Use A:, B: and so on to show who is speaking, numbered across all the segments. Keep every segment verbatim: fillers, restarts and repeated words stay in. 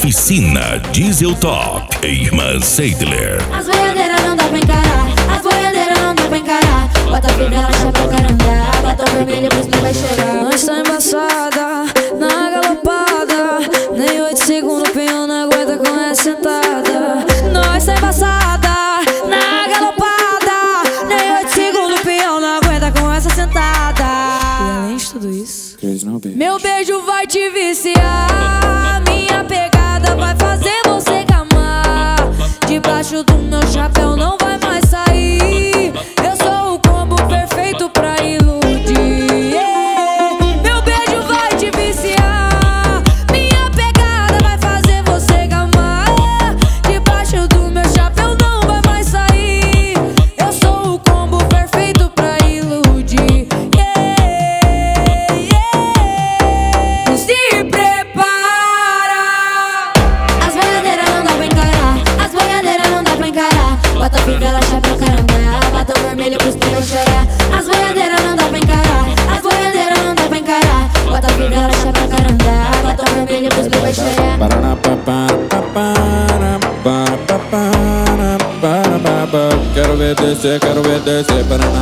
A: Oficina Diesel Talk, Irmã Seidler.
B: As boiadeiras não dá pra encarar, as boiadeiras não dá pra encarar. Bota fivela, chapéu, carandá, batom vermelho, por isso vai chorar.
C: Nós tá embaçada, na galopada, nem oito segundos o peão não aguenta com essa sentada. Nós tá embaçada, na galopada, nem oito segundos o peão não aguenta com essa sentada. E além de tudo isso, meu beijo vai te viciar, minha pegada vai fazer você gamar. Debaixo do meu chapéu não vai mais sair. Eu sou o combo perfeito pra iludir. Yeah. Meu beijo vai te viciar, minha pegada vai fazer você gamar. Debaixo do meu chapéu não vai mais sair. Eu sou o combo perfeito pra iludir. Yeah. Yeah. Se prepara.
B: As boiadeiras não dá pra encarar, as boiadeiras não dá pra encarar. Bota fivela, chapéu, carandá, batom vermelho, por isso vai chorar. As boiadeiras não dá pra encarar, as boiadeiras não dá pra encarar. Bota fivela, chapéu, carandá, batom vermelho, por isso vai chorar.
D: Quero ver descer, quero ver descer.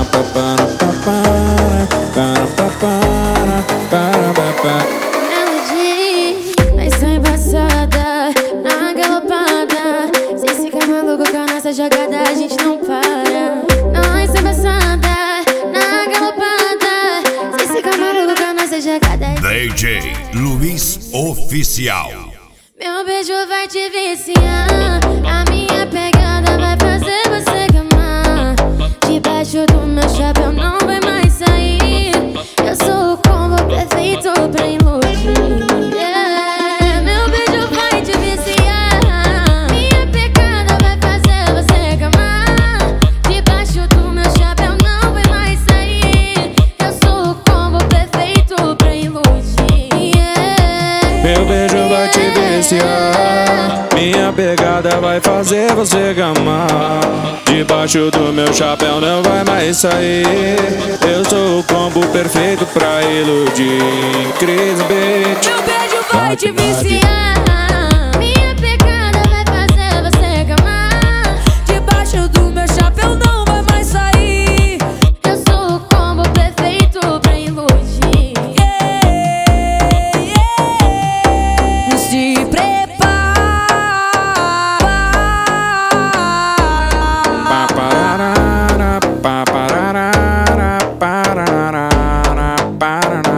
B: Melody, nós tá embaçada, na galopada. Se ficar maluco com a nossa jogada, a gente não para. Nós tá embaçada, na galopada. Se ficar maluco com a nossa jogada,
A: D J Luiz Oficial.
B: meu beijo vai te viciar, a minha pegada vai fazer você gamar. Debaixo do meu chapéu não vai mais sair. Eu sou o combo perfeito pra iludir. Yeah. Meu beijo vai te viciar, minha pegada vai fazer você gamar. Debaixo do meu chapéu não vai mais sair. Eu sou o combo perfeito pra iludir. Yeah.
D: Meu beijo vai te viciar, minha pegada vai fazer você gamar. Debaixo do meu chapéu não vai mais sair. Eu sou o combo perfeito pra iludir. Cris Beat.
B: Meu beijo vai te viciar, minha pegada vai fazer você gamar. Debaixo do meu chapéu não vai mais sair. Eu sou o combo perfeito pra iludir. Yeah, yeah.
C: se prepara.
D: Pa, pararara, pa, pararara, pararara, pararara.